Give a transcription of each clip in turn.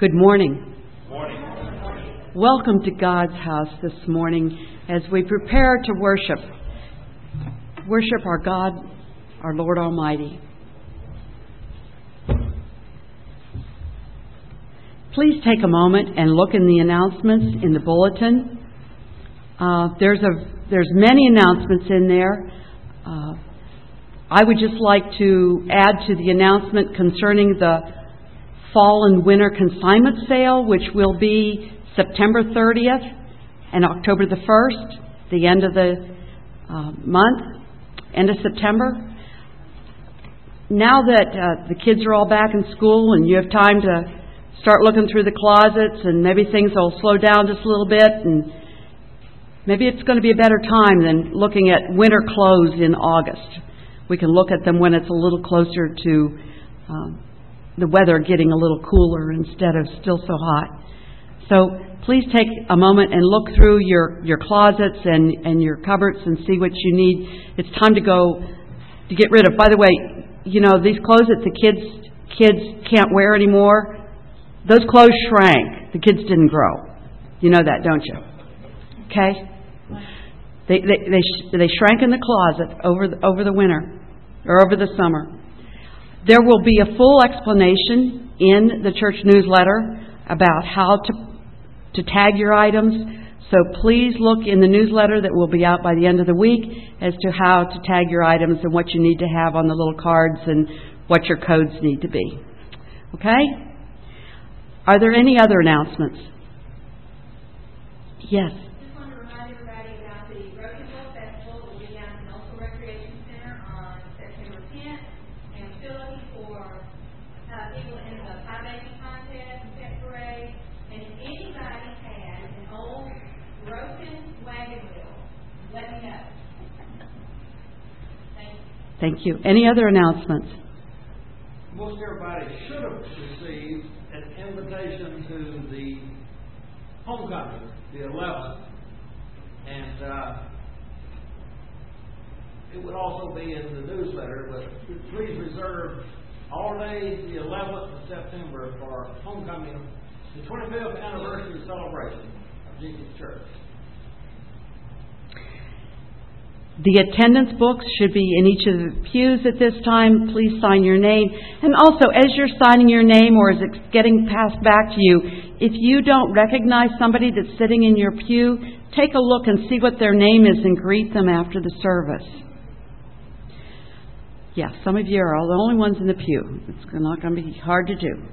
Good morning. Morning. Welcome to God's house this morning as we prepare to worship our God, our Lord Almighty. Please take a moment and look in the announcements in the bulletin. There's many announcements in there. I would just like to add to the announcement concerning the fall and winter consignment sale, which will be September 30th and October the 1st, the end of the month, end of September. Now that the kids are all back in school and you have time to start looking through the closets, and maybe things will slow down just a little bit, and maybe it's going to be a better time than looking at winter clothes in August. We can look at them when it's a little closer to the weather getting a little cooler instead of still so hot. So please take a moment and look through your closets and your cupboards and see what you need. It's time to get rid of. By the way, you know, these clothes that the kids can't wear anymore, those clothes shrank. The kids didn't grow. You know that, don't you? Okay? They shrank in the closet over the winter or over the summer. There will be a full explanation in the church newsletter about how to tag your items. So please look in the newsletter that will be out by the end of the week as to how to tag your items and what you need to have on the little cards and what your codes need to be. Okay? Are there any other announcements? Yes. Just want to remind everybody about the Broken Bowl Festival that will be down at the Knoxville Recreation Center on September 10th. And we're still looking for people in the pie making contest and pet parade. And if anybody has an old broken wagon wheel, let me know. Thank you. Any other announcements? Most everybody should have received an invitation to the homecoming, the 11th, and it would also be in the newsletter, but please reserve all day the 11th of September for homecoming, the 25th anniversary celebration of Jesus Church. The attendance books should be in each of the pews at this time. Please sign your name. And also, as you're signing your name or as it's getting passed back to you, if you don't recognize somebody that's sitting in your pew, take a look and see what their name is and greet them after the service. Yeah, some of you are all the only ones in the pew. It's not going to be hard to do.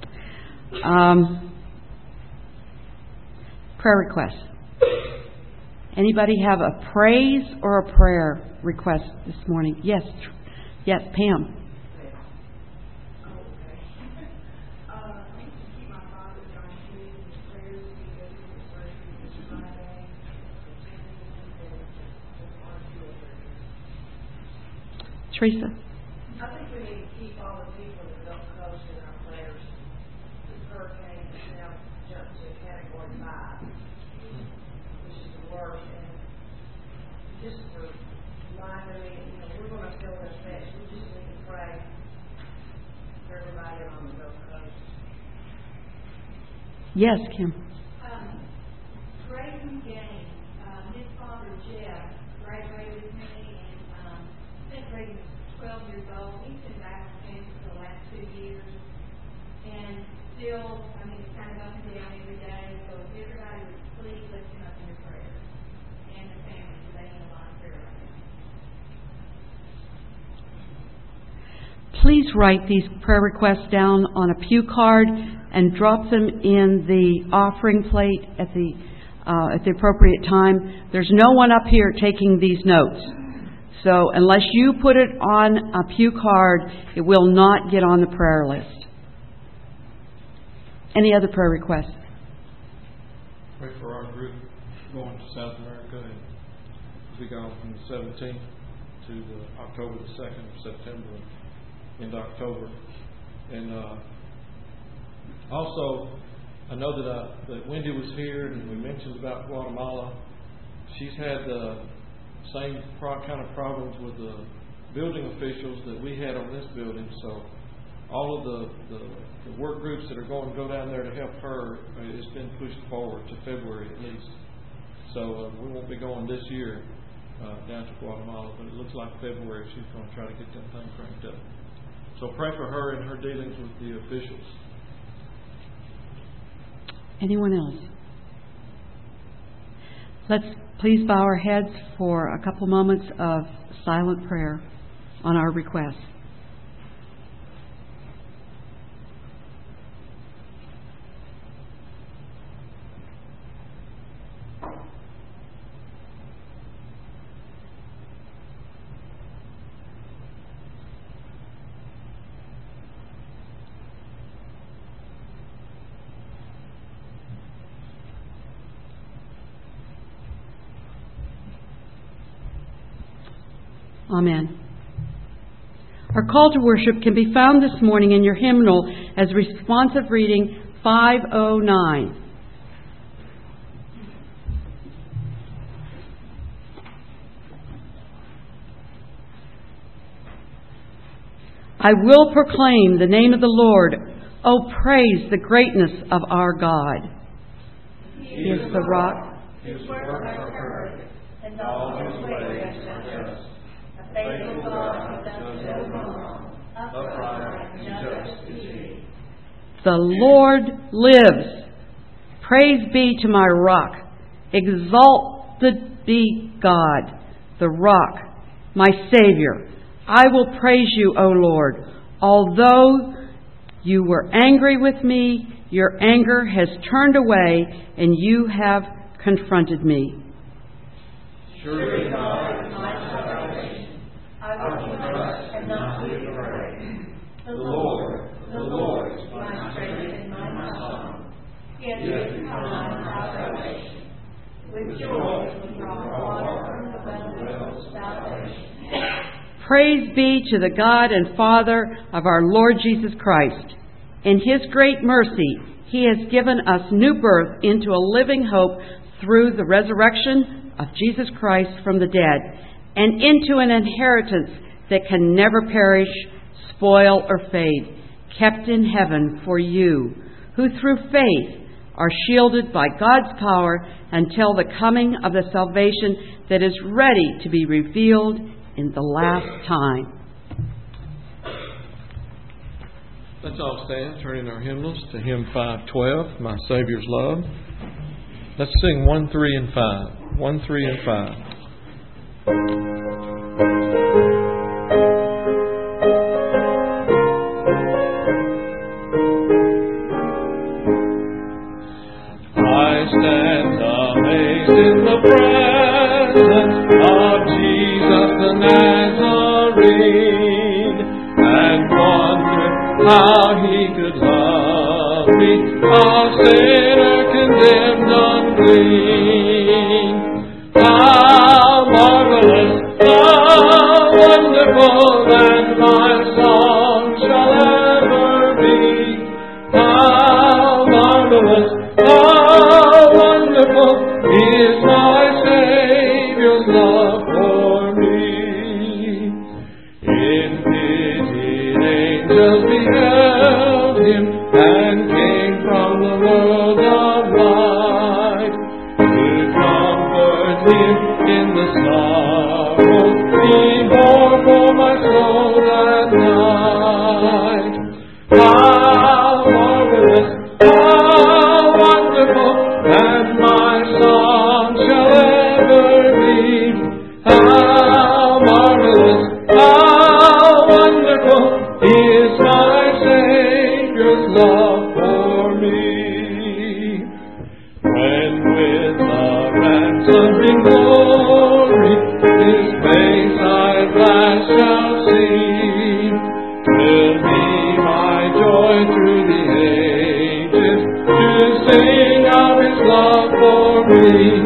Prayer requests. Anybody have a praise or a prayer request this morning? Yes. Yes, Pam. Teresa. I think we need to keep all the people that don't coast in our prayers. This hurricane has now jumped to category 5, which is the worst. And just for reminding me, we're going to feel this mess. We just need to pray for everybody on the Gulf Coast. Yes, Kim. Grayson Gaines, his father Jeff graduated with me, and I think Grayson is 12 years old. He's been back in Kansas for the last 2 years, and still, it's kind of up and down every day. So if everybody would please lift him up in your prayers, and the family, because they need a lot of prayer right now. Please write these prayer requests down on a pew card and drop them in the offering plate at the appropriate time. There's no one up here taking these notes. So unless you put it on a pew card, it will not get on the prayer list. Any other prayer requests? Pray for our group going to South America, and we go from the 17th to the October the 2nd of September into October. And also, I know that Wendy was here, and we mentioned about Guatemala. She's had the same kind of problems with the building officials that we had on this building. So all of the work groups that are going to go down there to help her, it's been pushed forward to February at least. So we won't be going this year down to Guatemala, but it looks like February she's going to try to get that thing cranked up. So pray for her and her dealings with the officials. Anyone else? Let's please bow our heads for a couple moments of silent prayer on our requests. Amen. Our call to worship can be found this morning in your hymnal as responsive reading 509. I will proclaim the name of the Lord. Oh, praise the greatness of our God. He is the rock. His works are perfect, and all his ways are just. faithful God, who does no wrong, Upright and just is he. The Lord lives. Praise be to my rock. Exalted be God, the rock, my Savior. I will praise you, O Lord. Although you were angry with me, your anger has turned away, and you have confronted me. Surely God is my salvation. I will trust and not be afraid. The Lord is my strength and my song. It is my salvation. With joy we draw water from the well of salvation. Praise be to the God and Father of our Lord Jesus Christ. In His great mercy, He has given us new birth into a living hope through the resurrection of Jesus Christ from the dead, and into an inheritance that can never perish, spoil, or fade, kept in heaven for you, who through faith are shielded by God's power until the coming of the salvation that is ready to be revealed in the last time. Let's all stand, turning our hymnals to hymn 512, My Savior's Love. Let's sing 1, 3, and 5. 1, 3, and 5. I stand amazed in the presence of Jesus the Nazarene, and wonder how He could love me, a sinner condemned unclean. How marvelous, how wonderful that my song shall ever be. How marvelous, how wonderful is my Savior's love for me. In pity angels beheld Him, and came from the world of light to comfort Him in the sorrow He bore for my soul that night. How marvelous, how wonderful, that my song shall ever be. How marvelous, how wonderful is my Savior's love for me. When with the ransomed glory His face I at last shall see, 'twill be my joy through the ages to sing of His love for me.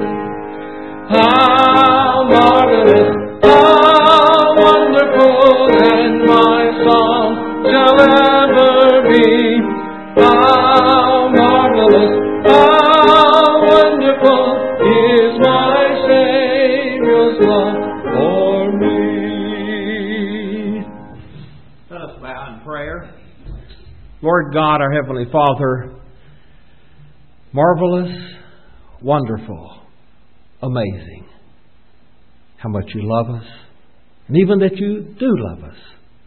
How marvelous, how wonderful, and my song shall ever be. How marvelous, how wonderful is my Savior's love for me. Let us bow and pray. prayer. Lord God, our Heavenly Father, marvelous, wonderful, amazing, how much you love us, and even that you do love us.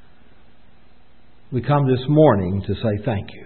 We come this morning to say thank you,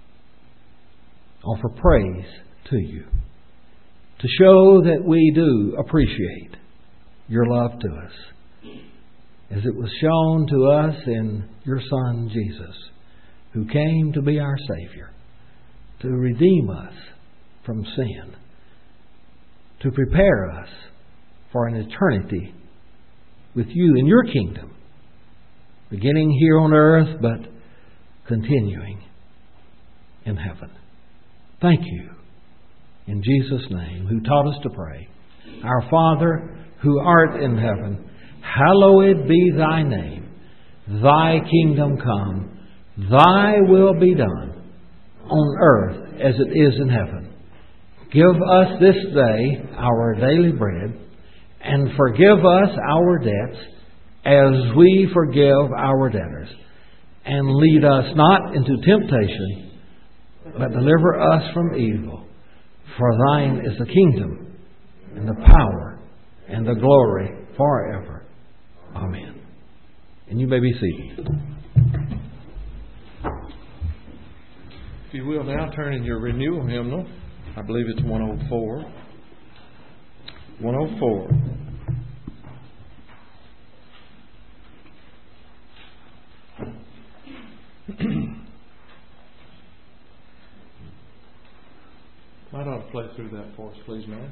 offer praise to you, to show that we do appreciate your love to us, as it was shown to us in your Son, Jesus, who came to be our Savior, to redeem us from sin, to prepare us for an eternity with you in your kingdom, beginning here on earth, but continuing in heaven. Thank you, in Jesus' name, who taught us to pray. Our Father, who art in heaven, hallowed be thy name. Thy kingdom come, thy will be done, on earth as it is in heaven. Give us this day our daily bread, and forgive us our debts as we forgive our debtors. And lead us not into temptation, but deliver us from evil. For thine is the kingdom, and the power, and the glory forever. Amen. And you may be seated. If you will now turn in your renewal hymnal. I believe it's 104. 104. Might ought to play through that for us, please, man.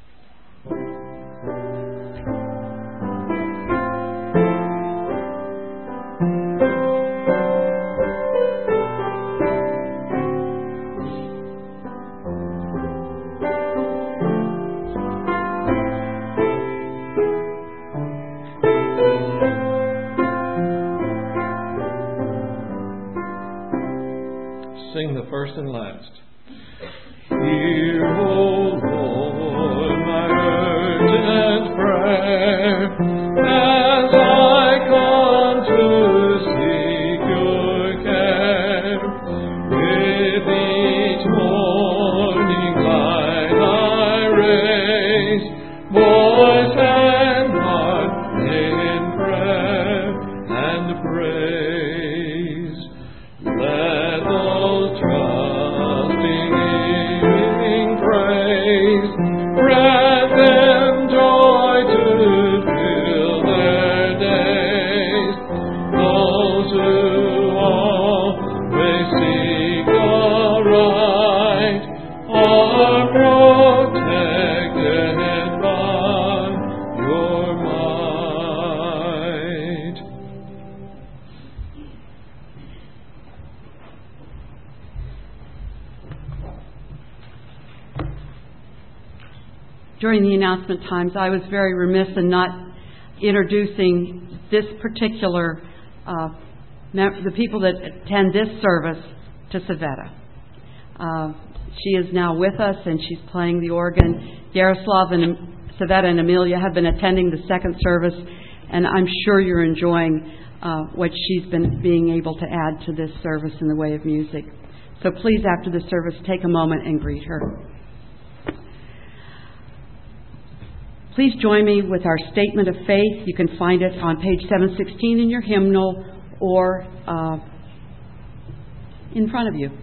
Sing the first and last. Hear, O Lord, my urgent prayer, as I come to seek your care. With each morning light I raise voice and heart in prayer and praise. Let those trusting in praise grant them joy to fill their days. Those who always seek the right are protected by your might. During the announcement times, I was very remiss in not introducing this particular, the people that attend this service to Savetta. She is now with us and she's playing the organ. Yaroslav and Savetta and Amelia have been attending the second service, and I'm sure you're enjoying what she's been being able to add to this service in the way of music. So please, after the service, take a moment and greet her. Please join me with our statement of faith. You can find it on page 716 in your hymnal or in front of you.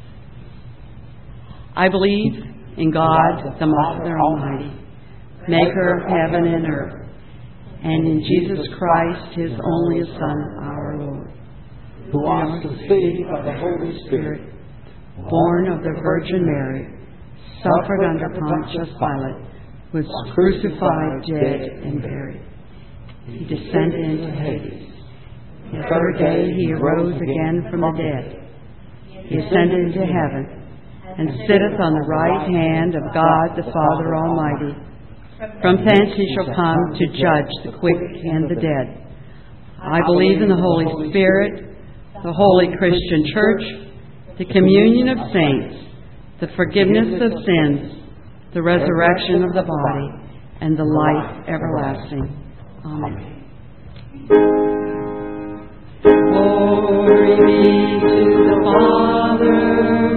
I believe in God, the Father Almighty, maker of heaven and earth, and in Jesus Christ, his only Son, our Lord, who was conceived of the Holy Spirit, born of the Virgin Mary, suffered under Pontius Pilate, was crucified, dead, and buried. He descended into Hades. The third day he arose again from the dead. He ascended into heaven, and sitteth on the right hand of God the Father Almighty. From thence he shall come to judge the quick and the dead. I believe in the Holy Spirit, the holy Christian Church, the communion of saints, the forgiveness of sins, the resurrection of the body, and the life everlasting. Amen. Glory be to the Father,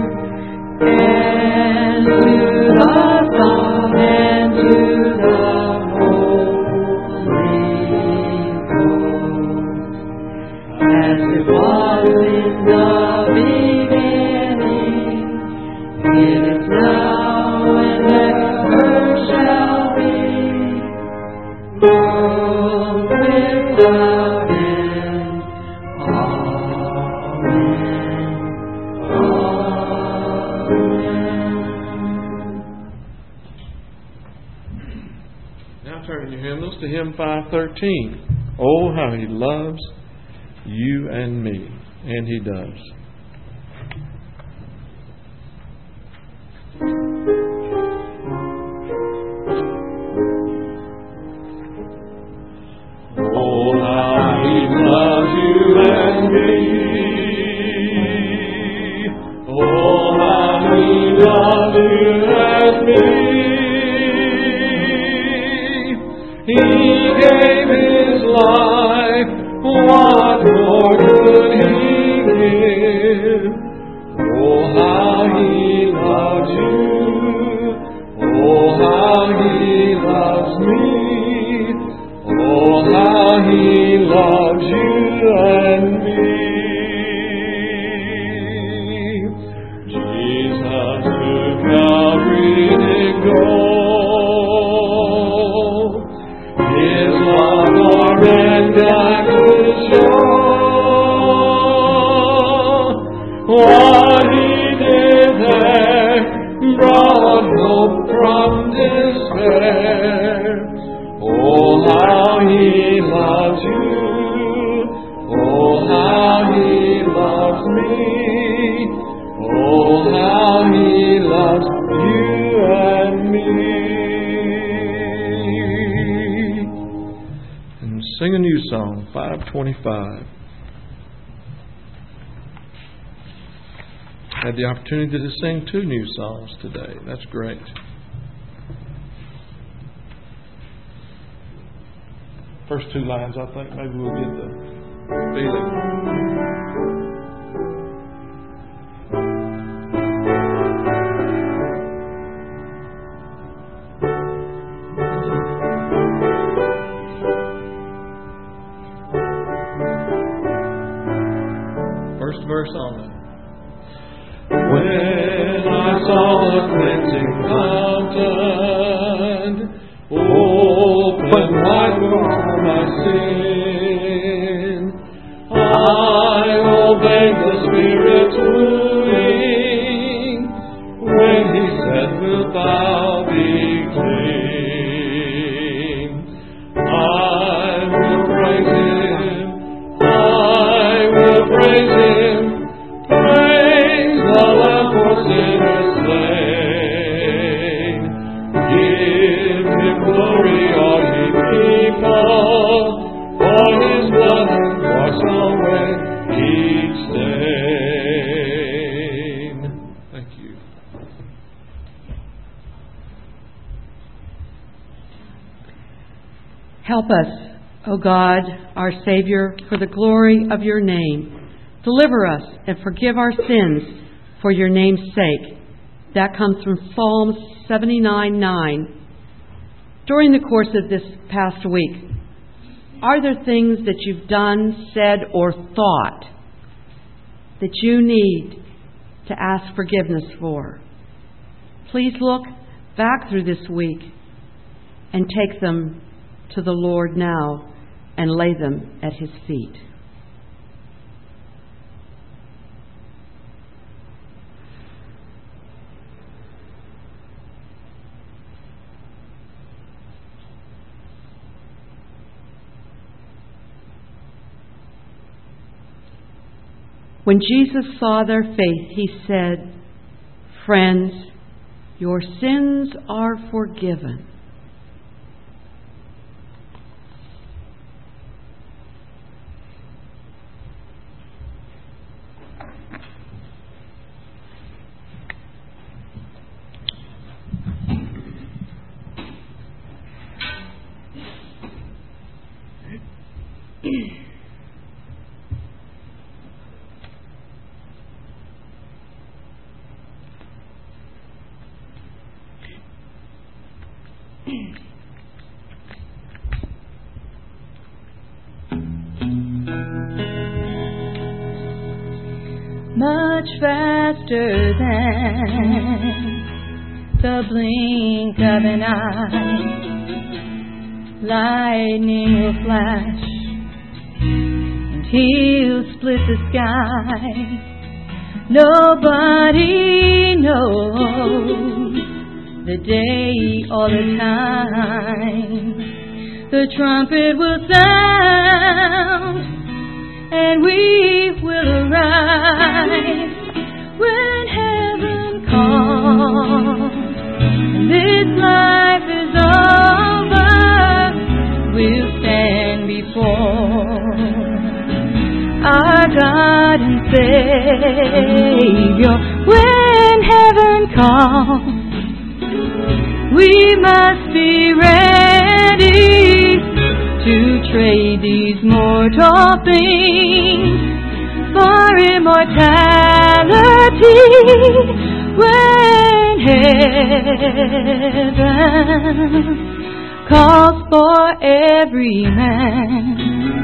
and to the Son, and to the Holy Ghost, as it was in the beginning, it is now, and ever shall be, world without end. Amen. Amen. Now turn your hymnals to hymn 513. Oh, how He loves you and me. And He does. Oh, how He loves you and me. Oh, how He loves you and me. He gave His life. What more could He give? Oh, how He loves you. Oh, how He loves me. Oh, how He loves you and me. Jesus to Calvary did go. His love our mankind to show. What He did there brought hope from despair. Oh, how He loves you. Oh, how He loves me. Oh, how He loves you and me. And sing a new song, 525. Had the opportunity to sing 2 new songs today. That's great. First 2 lines, I think maybe we'll get the feeling. First verse on it. When I saw the cleansing fountain open wide for my sin, I obeyed the Spirit's wooing when He said, "Wilt thou be clean?" I will praise Him. I will praise Him. Praise the Lamb for sinners slain. Give Him glory, all ye people, for His blood hath washed away each stain. Thank you. Help us, O God, our Savior, for the glory of your name. Deliver us and forgive our sins for your name's sake. That comes from Psalm 79:9. During the course of this past week, are there things that you've done, said, or thought that you need to ask forgiveness for? Please look back through this week and take them to the Lord now and lay them at His feet. When Jesus saw their faith, He said, "Friends, your sins are forgiven." Much faster than the blink of an eye, lightning will flash, and he'll split the sky. Nobody knows the day or the time. The trumpet will sound, and we will arise when heaven calls. And this life is over, we'll stand before our God and Savior. When heaven calls, we must be ready to trade these mortal things for immortality. When heaven calls for every man,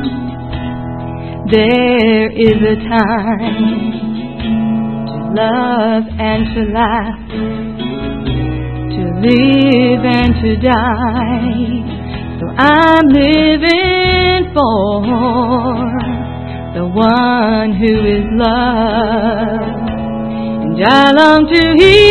there is a time to love and to laugh, to live and to die. So I'm living for the one who is love. And I long to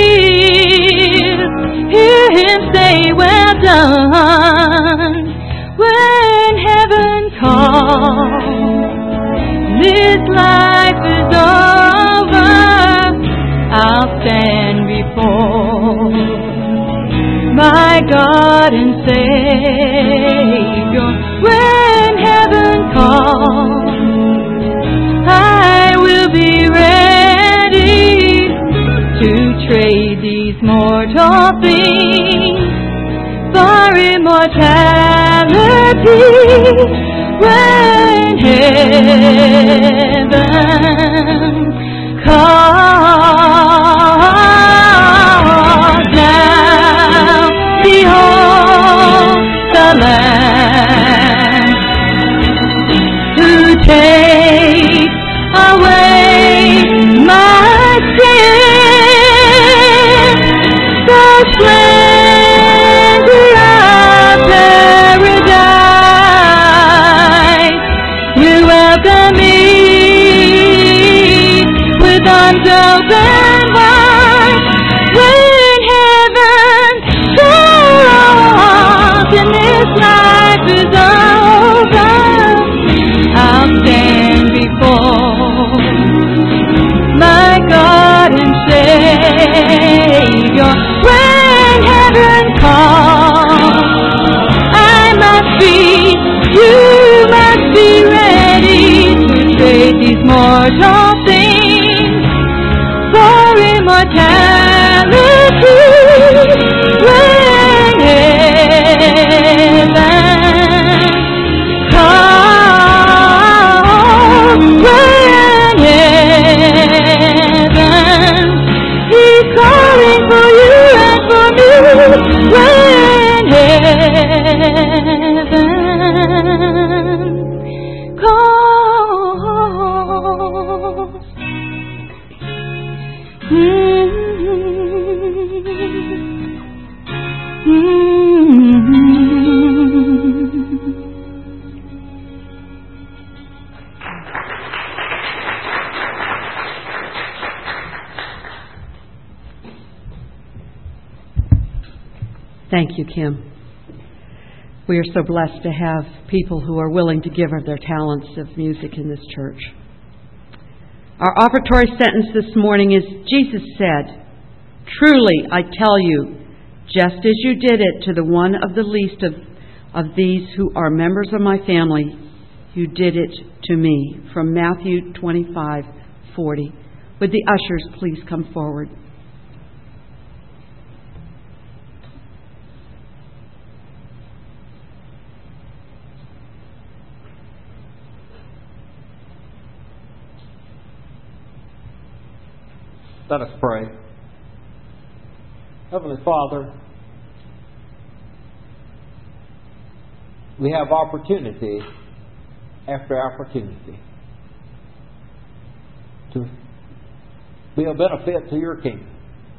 hear him say, well done. When heaven calls, this life is over, I'll stand before my God and Savior. When heaven calls, I will be ready to trade these mortal things for immortality. When heaven calls, now behold the Lamb who takes away my sin. The splendor of paradise will welcome me with arms open wide. When heaven calls and this life is over, I'll stand before my God and Savior. When heaven calls, I must be, you must be ready to trade these mortal things for immortality. When heaven calls, when heaven, He's calling for you and for me. When heaven calls. Thank you, Kim. We are so blessed to have people who are willing to give of their talents of music in this church. Our offertory sentence this morning is, Jesus said, "Truly I tell you, just as you did it to the one of the least of these who are members of my family, you did it to me." From Matthew 25:40. Would the ushers please come forward? Let us pray. Heavenly Father, we have opportunity after opportunity to be a benefit to your kingdom.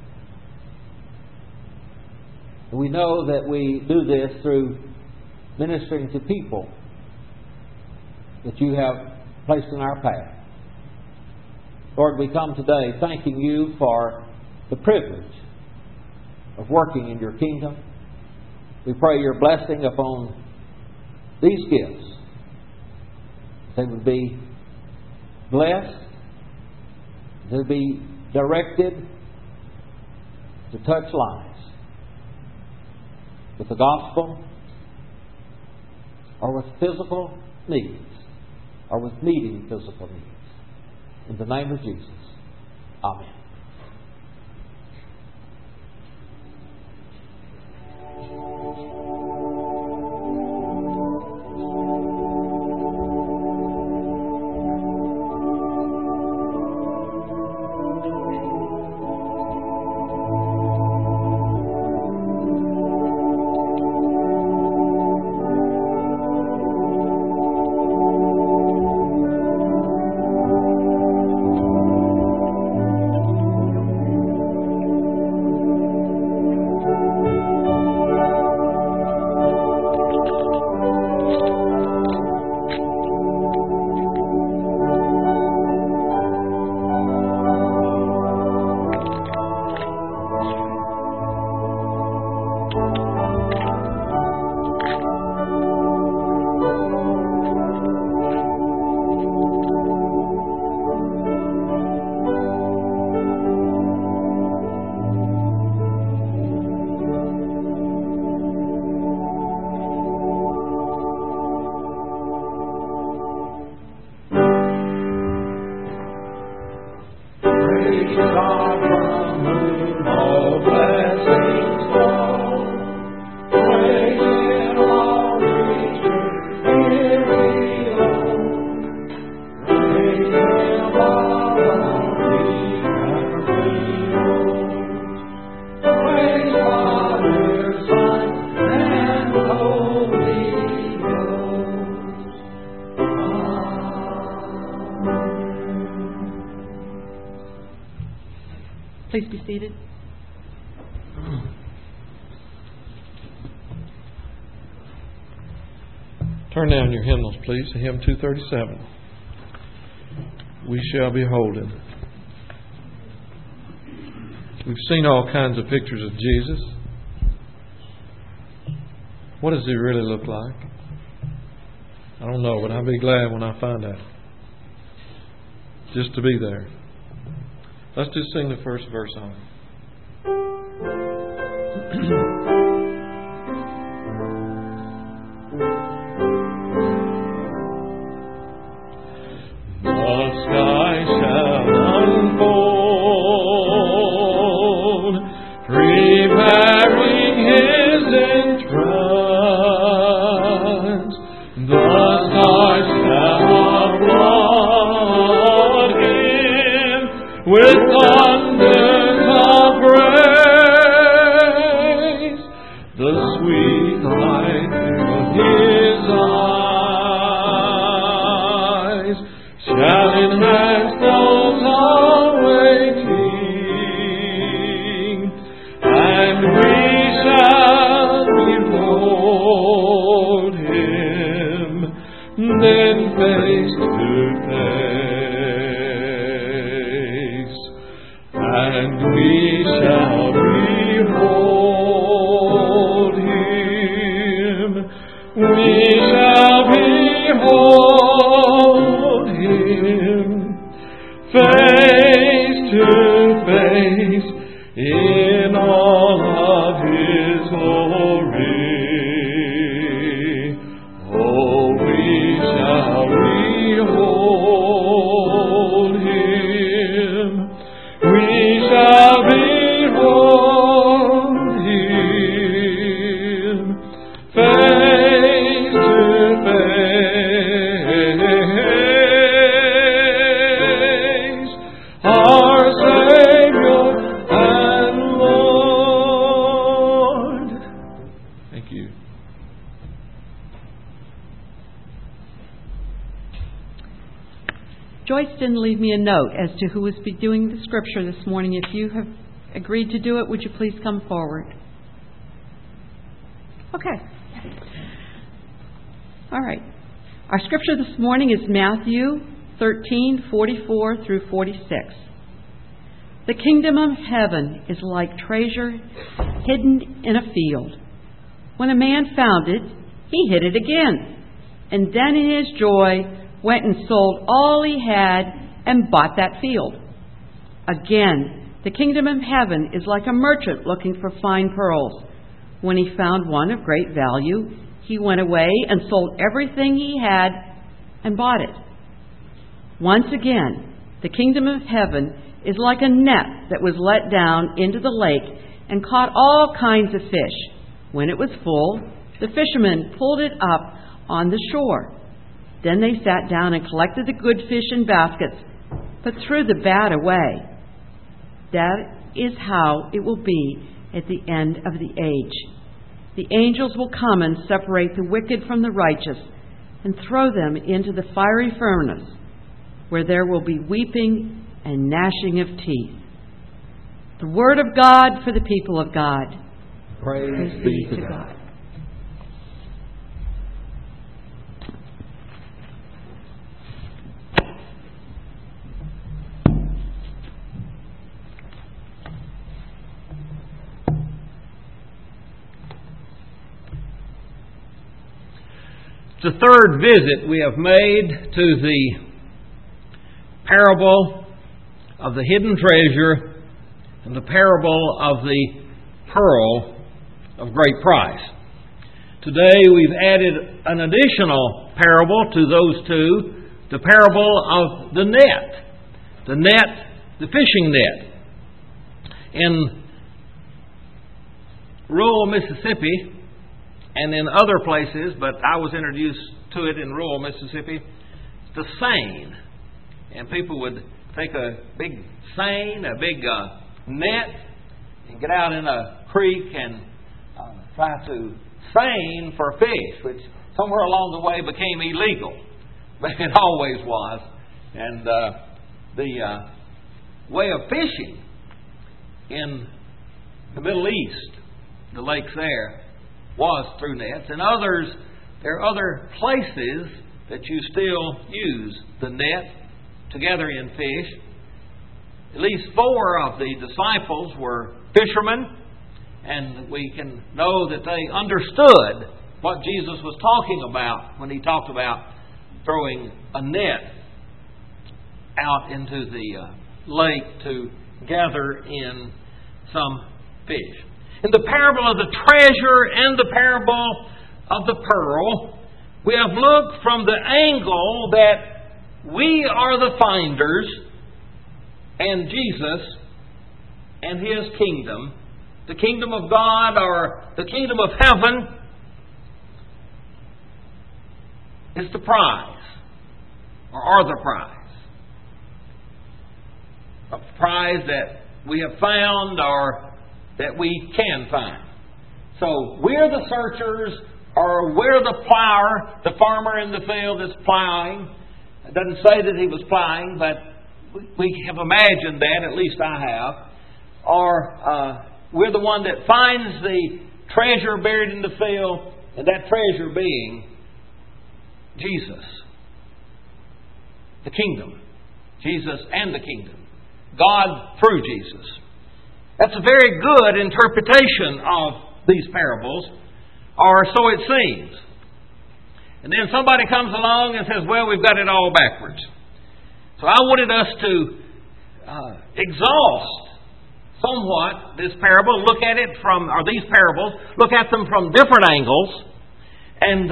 We know that we do this through ministering to people that you have placed in our path. Lord, we come today thanking you for the privilege of working in your kingdom. We pray your blessing upon these gifts. They would be blessed. They would be directed to touch lives with the gospel, or with physical needs, or with meeting physical needs. In the name of Jesus. Amen. Please be seated. Turn down your hymnals, please, to hymn 237. We shall be holding. We've seen all kinds of pictures of Jesus. What does he really look like? I don't know, but I'll be glad when I find out. Just to be there. Let's just sing the first verse on it. The sky shall unfold, preparing his entrance. The stars shall applaud him with thunders of praise. The sweet light in his eyes shall enhance those awaiting, and we shall behold him then face to face, and we shall behold him. We shall behold him face to face in all of his glory. Oh, we shall behold him. We shall behold him face to face. Our Savior and Joyce didn't leave me a note as to who was doing the scripture this morning. If you have agreed to do it, would you please come forward? Okay. All right. Our scripture this morning is Matthew 13:44 through 46. The kingdom of heaven is like treasure hidden in a field. When a man found it, he hid it again, and then in his joy went and sold all he had and bought that field. Again, the kingdom of heaven is like a merchant looking for fine pearls. When he found one of great value, he went away and sold everything he had and bought it. Once again, the kingdom of heaven is like a net that was let down into the lake and caught all kinds of fish. When it was full, the fishermen pulled it up on the shore. Then they sat down and collected the good fish in baskets, but threw the bad away. That is how it will be at the end of the age. The angels will come and separate the wicked from the righteous and throw them into the fiery furnace, where there will be weeping and gnashing of teeth. The word of God for the people of God. Praise be to God. It's the third visit we have made to the parable of the hidden treasure and the parable of the pearl of great price. Today we've added an additional parable to those two, the parable of the net, the fishing net. In rural Mississippi and in other places, but I was introduced to it in rural Mississippi, the seine. And people would take a big seine, a big net, and get out in a creek and try to seine for fish, which somewhere along the way became illegal. But it always was. And the way of fishing in the Middle East, the lakes there, was through nets. And there are other places that you still use the net to gather in fish. At least 4 of the disciples were fishermen, and we can know that they understood what Jesus was talking about when he talked about throwing a net out into the lake to gather in some fish. In the parable of the treasure and the parable of the pearl, we have looked from the angle that we are the finders, and Jesus and His kingdom, the kingdom of God or the kingdom of heaven, is the prize, or are the prize. A prize that we have found or that we can find. So we're the searchers, or we're the plower, the farmer in the field that's plowing. It doesn't say that he was plowing, but we have imagined that, at least I have. Or we're the one that finds the treasure buried in the field, and that treasure being Jesus. The kingdom. Jesus and the kingdom. God through Jesus. That's a very good interpretation of these parables, or so it seems. And then somebody comes along and says, well, we've got it all backwards. So I wanted us to exhaust somewhat this parable, look at it from, or these parables, look at them from different angles, and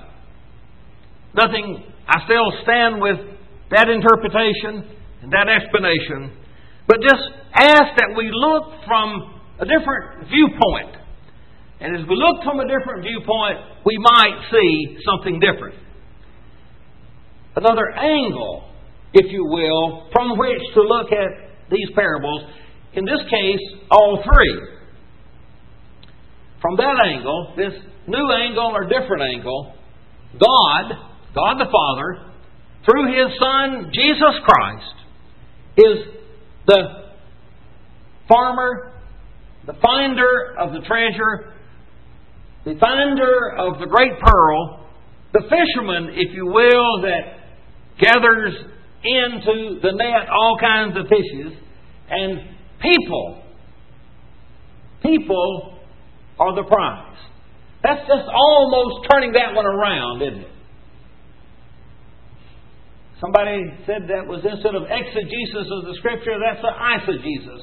I still stand with that interpretation and that explanation, but just ask that we look from a different viewpoint. And as we look from a different viewpoint, we might see something different. Another angle, if you will, from which to look at these parables. In this case, all three. From that angle, this new angle or different angle, God the Father, through His Son, Jesus Christ, is the farmer, the finder of the treasure, the finder of the great pearl, the fisherman, if you will, that gathers into the net all kinds of fishes, and people. People are the prize. That's just almost turning that one around, isn't it? Somebody said that was instead of exegesis of the Scripture, that's an eisegesis.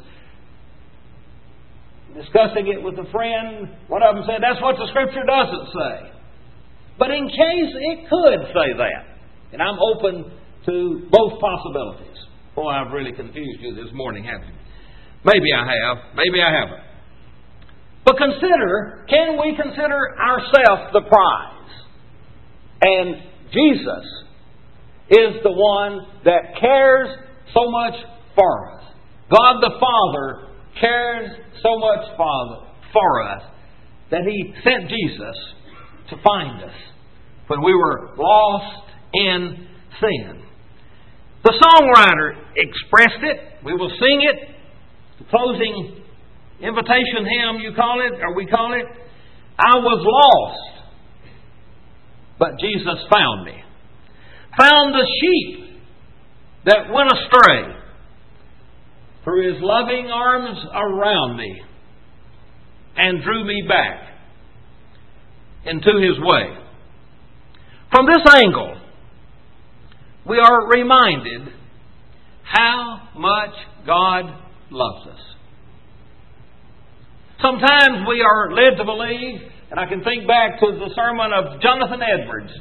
Discussing it with a friend, one of them said, that's what the Scripture doesn't say. But in case it could say that, and I'm open to both possibilities. Boy, I've really confused you this morning, haven't I? Maybe I have, maybe I haven't. But can we consider ourselves the prize? And Jesus is the one that cares so much for us. God the Father cares so much for us that He sent Jesus to find us when we were lost in sin. The songwriter expressed it. We will sing it. The closing invitation hymn, you call it, or we call it, I was lost, but Jesus found me. Found the sheep that went astray. Threw His loving arms around me and drew me back into His way. From this angle, we are reminded how much God loves us. Sometimes we are led to believe, and I can think back to the sermon of Jonathan Edwards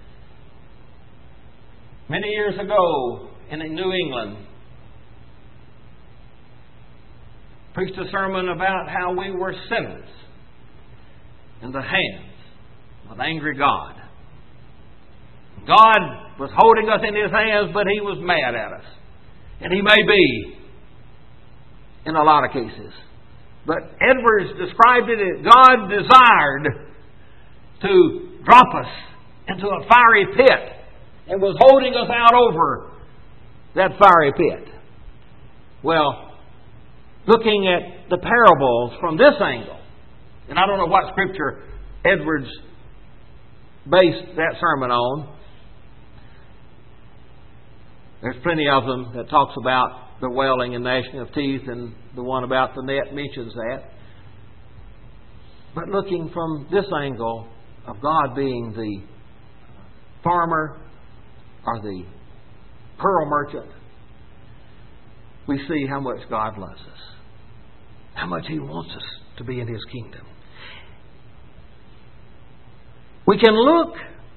many years ago in New England. Preached a sermon about how we were sinners in the hands of an angry God. God was holding us in His hands, but He was mad at us. And He may be in a lot of cases. But Edwards described it as God desired to drop us into a fiery pit and was holding us out over that fiery pit. Well, looking at the parables from this angle, and I don't know what Scripture Edwards based that sermon on. There's plenty of them that talks about the wailing and gnashing of teeth, and the one about the net mentions that. But looking from this angle of God being the farmer or the pearl merchant, we see how much God loves us. How much He wants us to be in His kingdom. We can look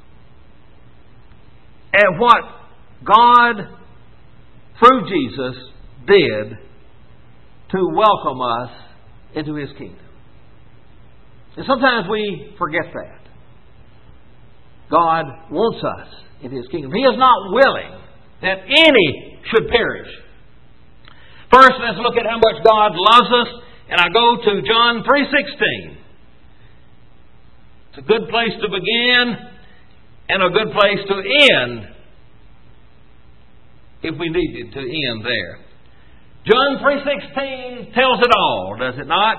at what God, through Jesus, did to welcome us into His kingdom. And sometimes we forget that. God wants us in His kingdom. He is not willing that any should perish. First, let's look at how much God loves us. And I go to John 3:16. It's a good place to begin and a good place to end, if we needed to end there. John 3:16 tells it all, does it not?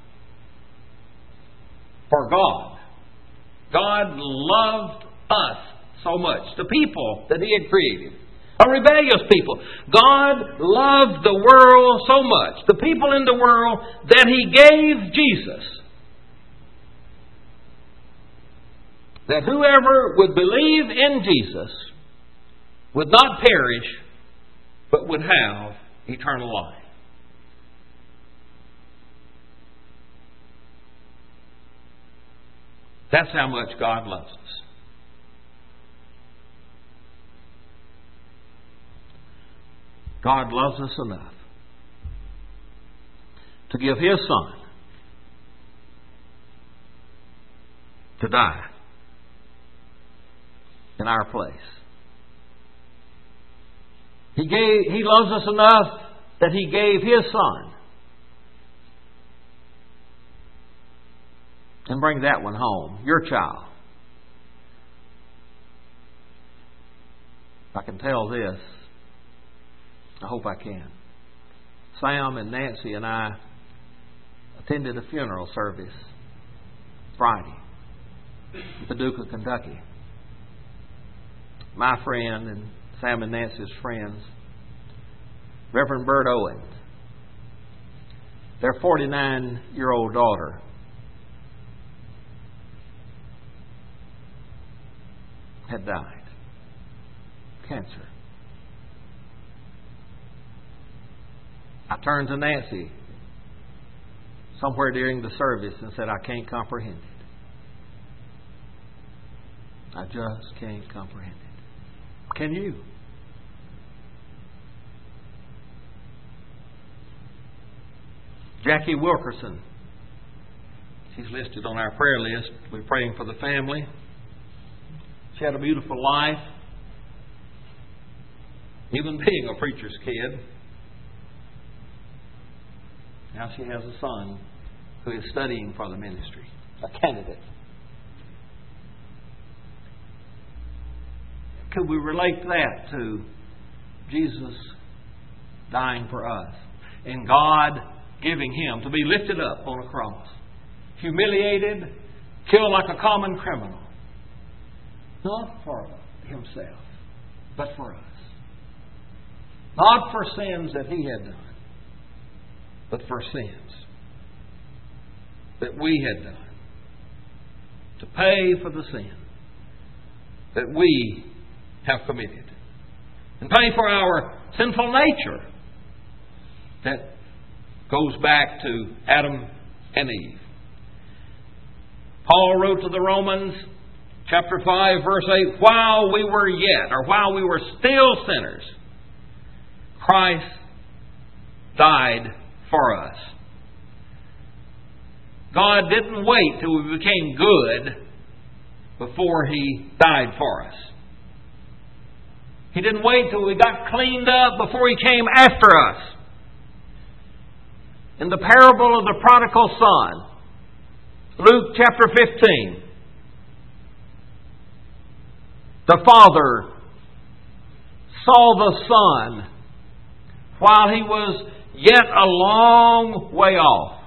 For God loved us so much, the people that He had created, a rebellious people. God loved the world so much, the people in the world, that He gave Jesus, that whoever would believe in Jesus would not perish, but would have eternal life. That's how much God loves us. God loves us enough to give His Son to die in our place. He loves us enough that He gave His Son. And bring that one home, your child. I can tell this. I hope I can. Sam and Nancy and I attended a funeral service Friday in Paducah, Kentucky. My friend and Sam and Nancy's friends, Reverend Bert Owens, their 49-year-old daughter had died. Cancer. I turned to Nancy somewhere during the service and said, I can't comprehend it. I just can't comprehend it. Can you? Jackie Wilkerson. She's listed on our prayer list. We're praying for the family. She had a beautiful life. Even being a preacher's kid. Now she has a son who is studying for the ministry. A candidate. Could we relate that to Jesus dying for us and God giving Him to be lifted up on a cross, humiliated, killed like a common criminal, not for Himself, but for us, not for sins that He had done, but for sins that we had done, to pay for the sin that we have committed, and pay for our sinful nature that goes back to Adam and Eve. Paul wrote to the Romans, chapter 5, verse 8, while we were yet, or while we were still sinners, Christ died for us. God didn't wait till we became good before He died for us. He didn't wait till we got cleaned up before He came after us. In the parable of the prodigal son, Luke chapter 15, the father saw the son while he was yet a long way off.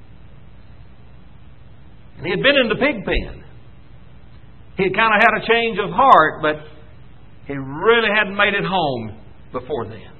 And he had been in the pig pen. He had kind of had a change of heart, but he really hadn't made it home before then.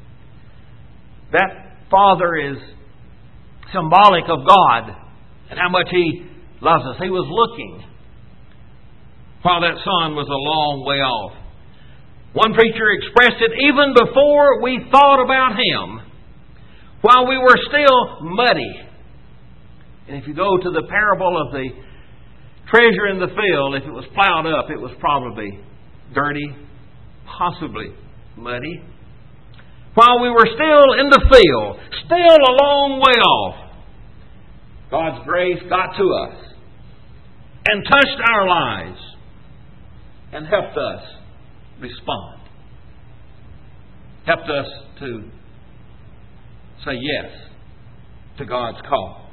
That father is symbolic of God and how much He loves us. He was looking while that son was a long way off. One preacher expressed it, even before we thought about Him, while we were still muddy. And if you go to the parable of the treasure in the field, if it was plowed up, it was probably dirty, possibly muddy. While we were still in the field, still a long way off, God's grace got to us and touched our lives and helped us respond. Helped us to say yes to God's call.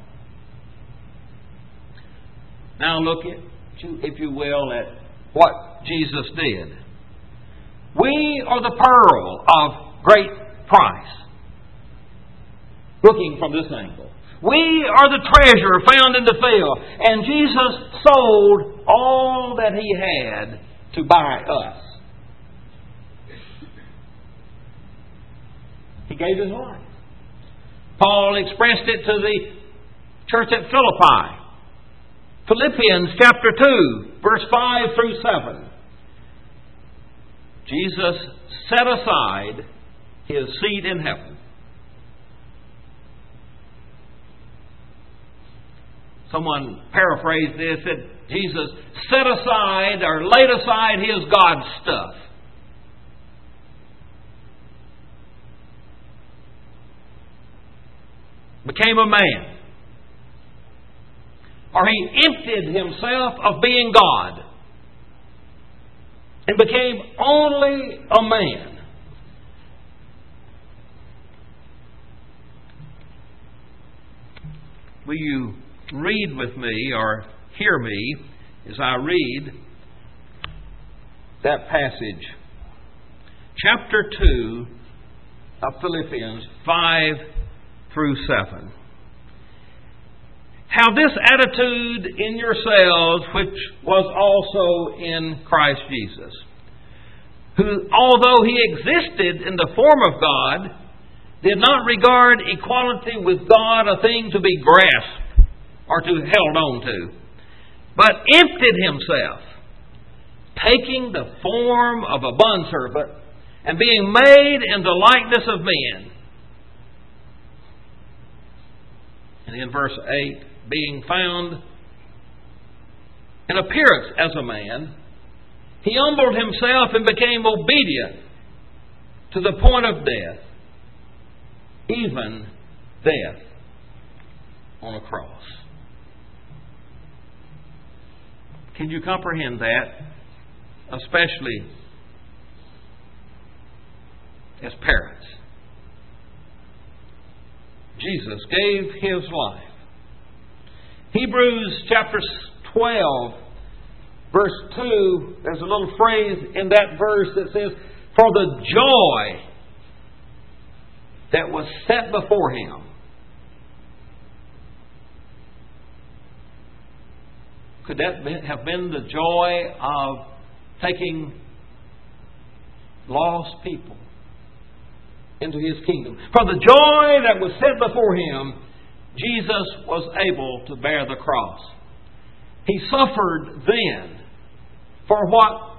Now look at, if you will, at what Jesus did. We are the pearl of great price. Looking from this angle. We are the treasure found in the field. And Jesus sold all that He had to buy us. He gave His life. Paul expressed it to the church at Philippi. Philippians chapter 2, verse 5 through 7. Jesus set aside His seat in heaven. Someone paraphrased this, said Jesus set aside or laid aside His God stuff. Became a man. Or He emptied Himself of being God and became only a man. Will you read with me or hear me as I read that passage? chapter 2 of Philippians 5 through 7. How this attitude in yourselves, which was also in Christ Jesus, who, although he existed in the form of God, did not regard equality with God a thing to be grasped or to held on to, but emptied himself, taking the form of a bondservant and being made in the likeness of men. And in verse 8, being found in appearance as a man, he humbled himself and became obedient to the point of death, even death on a cross. Can you comprehend that? Especially as parents. Jesus gave his life. Hebrews chapter 12, verse 2, there's a little phrase in that verse that says, for the joy that was set before him. Could that have been the joy of taking lost people into his kingdom? For the joy that was set before him, Jesus was able to bear the cross. He suffered then for what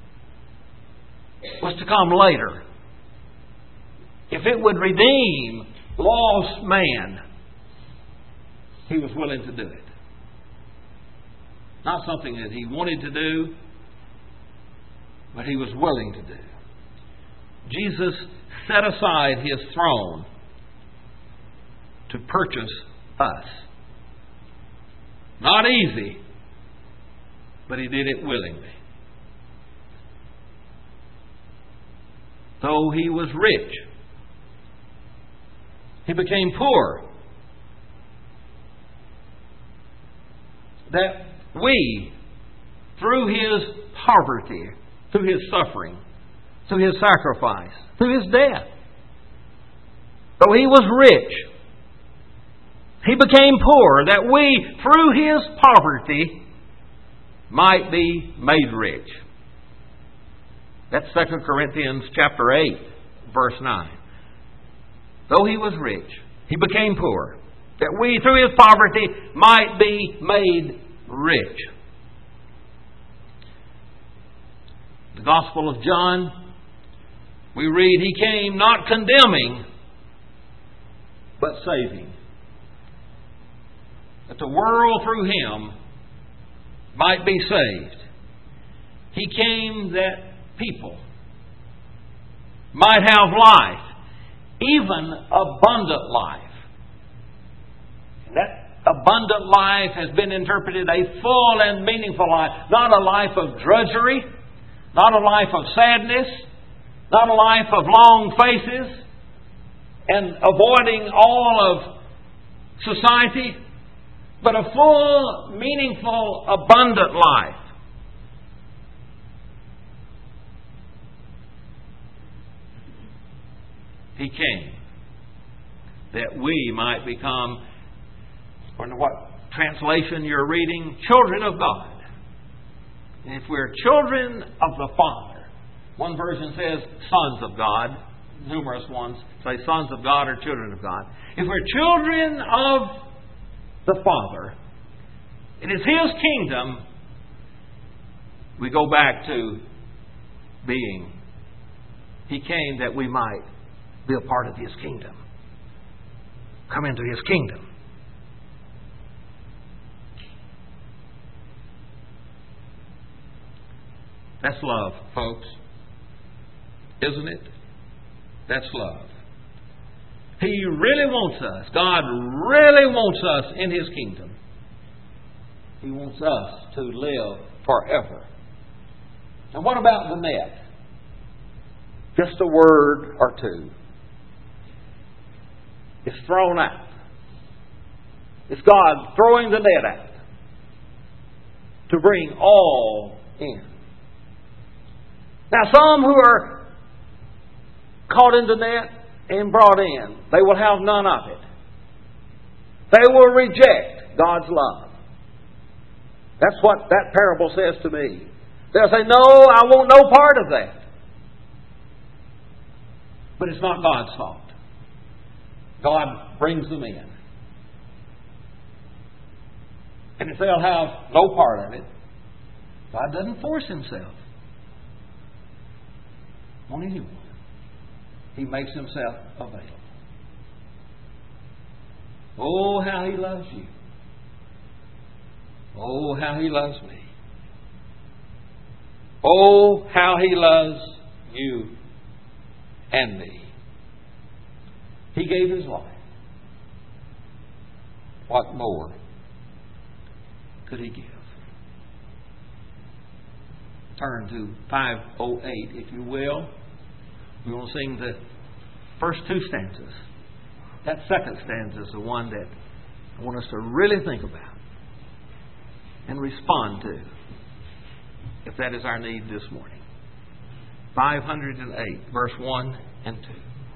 was to come later. If it would redeem lost man, he was willing to do it. Not something that he wanted to do, but he was willing to do. Jesus set aside his throne to purchase us. Not easy, but he did it willingly. Though he was rich, he became poor, that we, through his poverty, through his suffering, through his sacrifice, through his death, though he was rich, he became poor, that we, through his poverty, might be made rich. That's 2 Corinthians chapter 8, verse 9. Though he was rich, he became poor, that we, through his poverty, might be made rich. The Gospel of John, we read, he came not condemning, but saving, that the world through him might be saved. He came that people might have life, even abundant life. That abundant life has been interpreted a full and meaningful life, not a life of drudgery, not a life of sadness, not a life of long faces and avoiding all of society, but a full, meaningful, abundant life. He came that we might become, or in what translation you're reading, children of God. And if we're children of the Father, one version says sons of God, numerous ones say sons of God or children of God. If we're children of the Father, it is his kingdom, we go back to being. He came that we might be a part of his kingdom. Come into his kingdom. That's love, folks. Isn't it? That's love. He really wants us. God really wants us in his kingdom. He wants us to live forever. And what about the net? Just a word or two. It's thrown out. It's God throwing the net out to bring all in. Now, some who are caught in the net and brought in. They will have none of it. They will reject God's love. That's what that parable says to me. They'll say, no, I want no part of that. But it's not God's fault. God brings them in. And if they'll have no part of it, God doesn't force Himself on anyone. He makes Himself available. Oh, how He loves you. Oh, how He loves me. Oh, how He loves you and me. He gave His life. What more could He give? Turn to 508, if you will. We will sing the first two stanzas. That second stanza is the one that I want us to really think about and respond to, if that is our need this morning. 508, verse 1 and 2.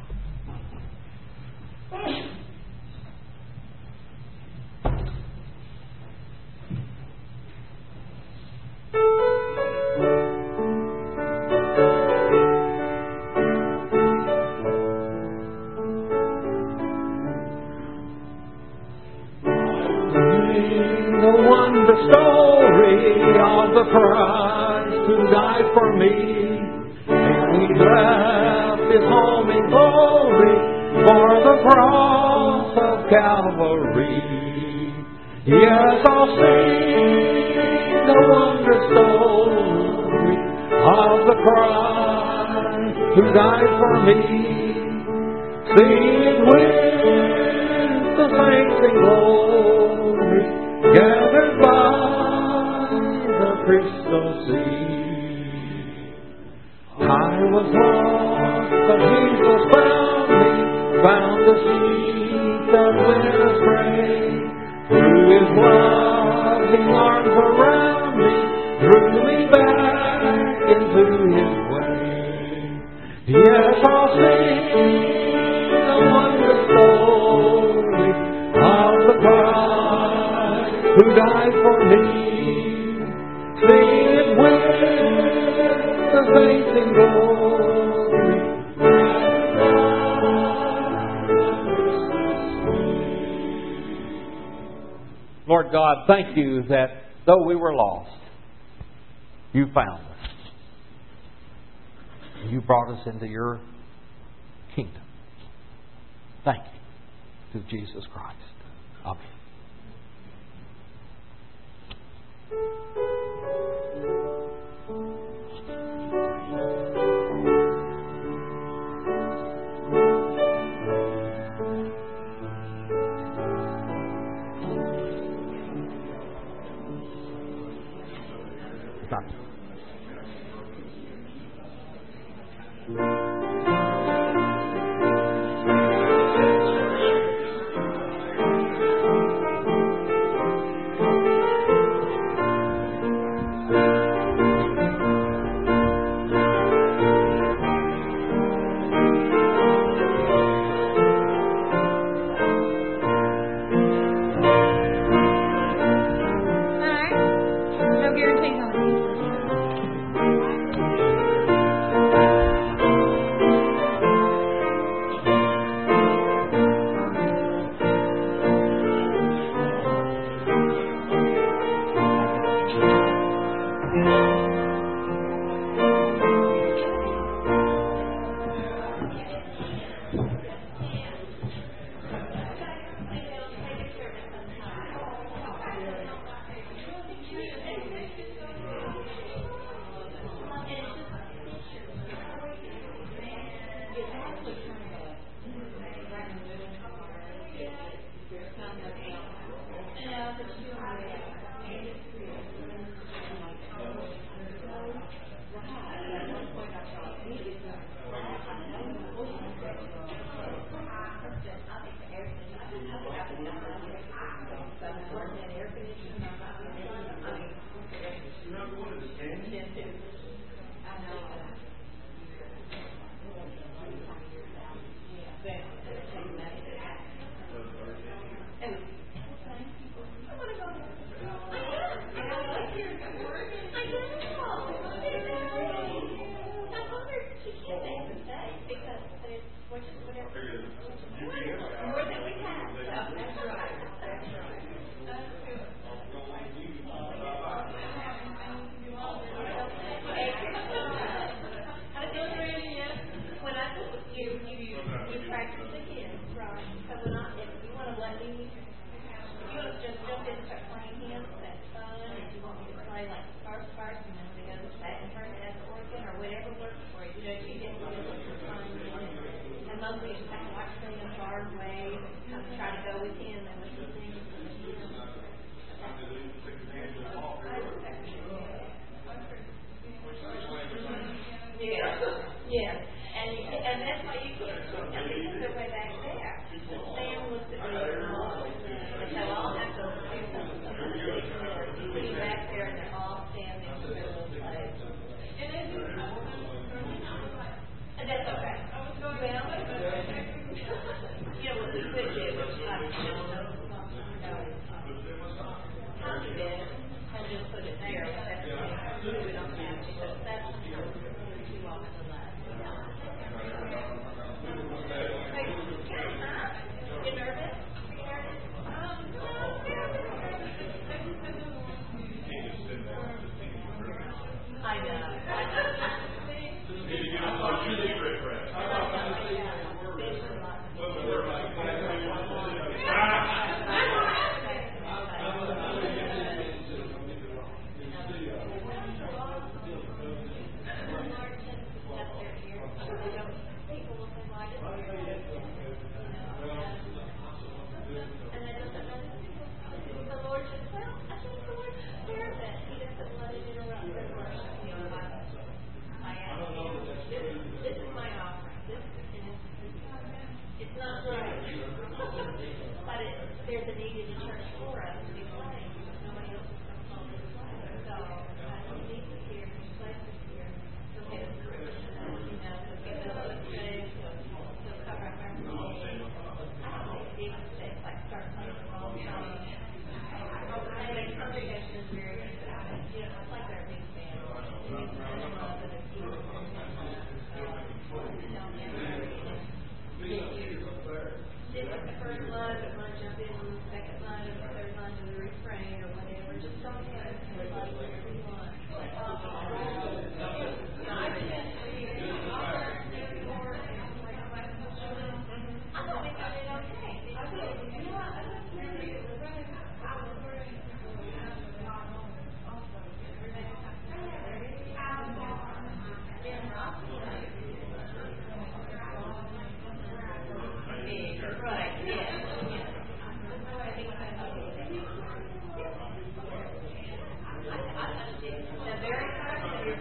The story of the Christ who died for me, and He left His home in glory for the cross of Calvary. Yes, I'll sing the wonder story of the Christ who died for me. Sing it with the saints in glory, gathered by the crystal sea. I was lost, but Jesus found me, found the sheep that went astray. Threw His loving arms around me, drew me back into His way. Yes, I'll sing the wonder story of the Christ who died for me. Sing it with the saints in glory. Lord God, thank You that though we were lost, You found us. You brought us into Your kingdom. Thank You through Jesus Christ. Amen. leave. If you want to just jump in and start playing hymns, that's fine. If you want me to play like first, and then when it goes back and turn it as an organ or whatever works for you. You know, you get to do what you're trying to do. And mostly you just have to watch things in a hard way, kind of try to go with him and with the things. Yeah. And that's why you can't put their way back there. Sam was the and so I'll have to do something put you back there and they're all standing in the middle of the place. And that's okay. Well, what we could do is copy this and just put it there. That's we don't have to, but that's sometimes too often the last. You nervous? I know. There's a need in the church for us to be playing because nobody else is going to play this way. So he needs us here, his place is here. He'll get us through it. You know, he'll get us on the stage, he'll cover up our needs. I don't think he needs to like start playing the wrong song. Anyway, congregation is very good. You know, it's like our big band. It needs to be love and it's you. This is the first line, but might jump in on the second line or the third line of the refrain or whatever. Just don't have to like whatever you want. I thought we got it okay. You know what? Right, yeah. The very first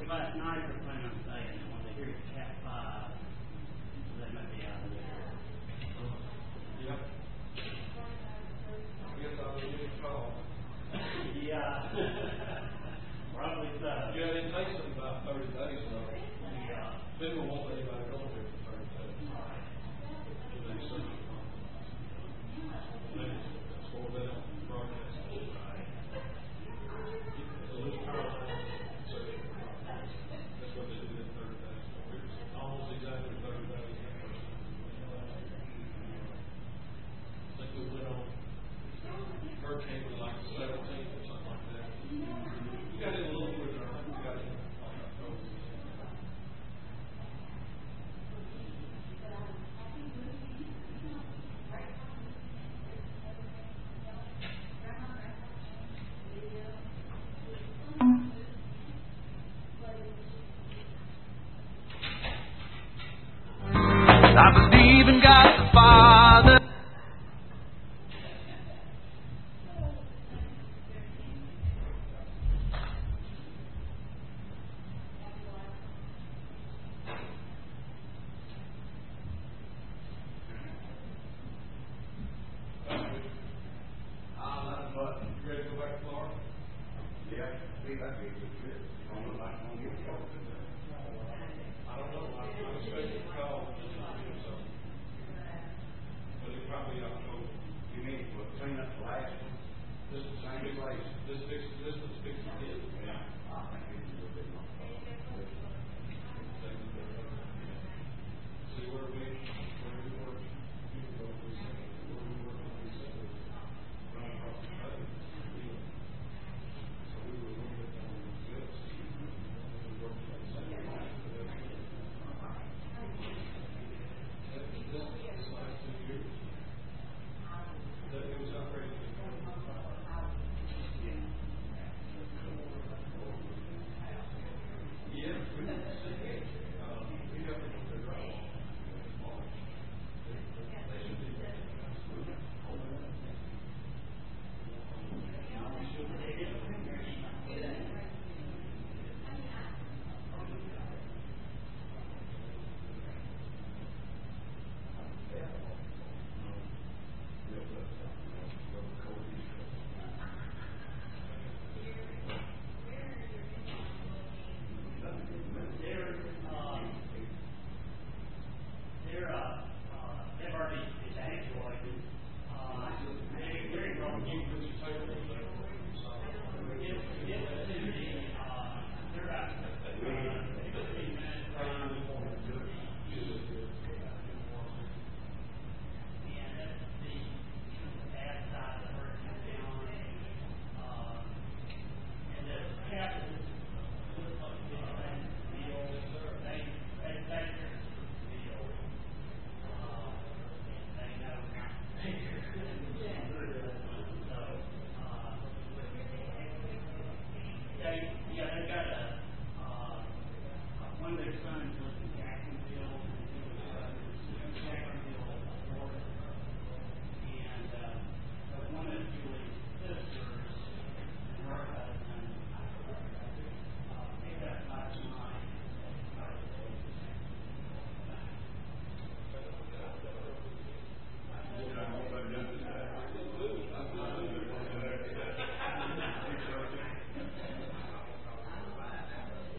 last night they're planning on saying that when they hear Cat 5, they may be out of there. Yep. I guess I'll give you a call. Yeah. Probably so. Yeah, it takes them about 30 days, though. Yeah. People won't let anybody go there for 30 days. They say, maybe it's for them, broadcast. It's a little problem. So that's what they do in 30 days. It's almost exactly 30 days. I think we went on hurricane was like the 17th or something like that. We got in a little quicker. I think we got in like October. I believe